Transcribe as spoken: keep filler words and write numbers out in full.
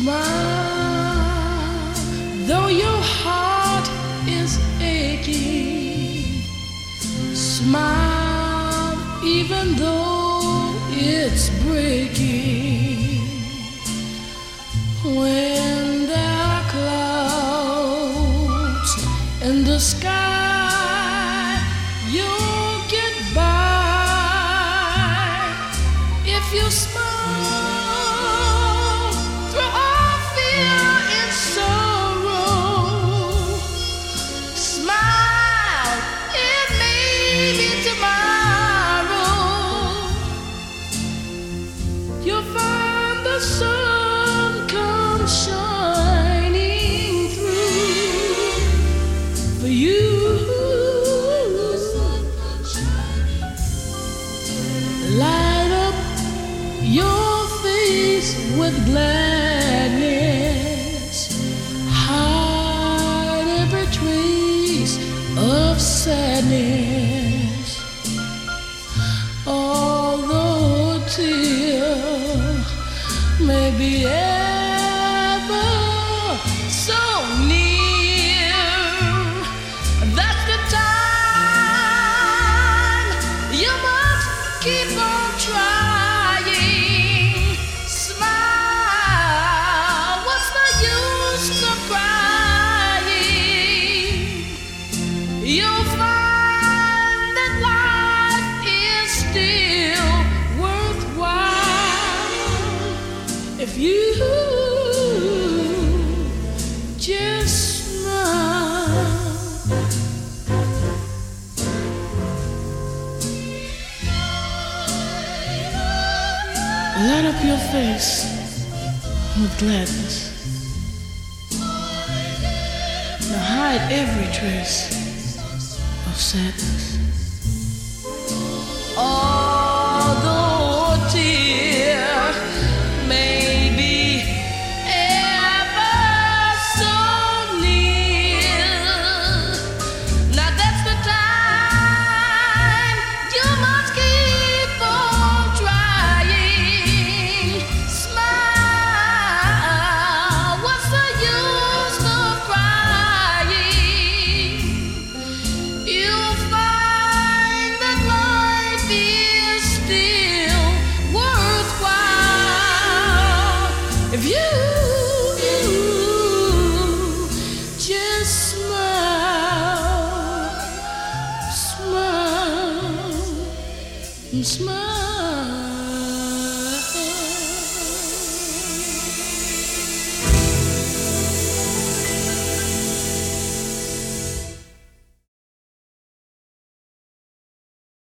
Smile, though your heart is aching. Smile, even though it's breaking. When there are clouds in the sky, you'll get by if you smile. You'll find the sun comes shining through for you. Light up your face with gladness. Hide every trace of sadness. Although tears maybe ever so near, that's the time you must keep on trying. Smile, what's the use of crying? You'll find that life is still worthwhile if you just smile. Light up your face with gladness. Now hide every trace of sadness. Although a tear may be ever so near, now that's the time you must keep on trying. Smile, what's the use of crying? You'll find that life is still worthwhile if you just smile, smile, smile.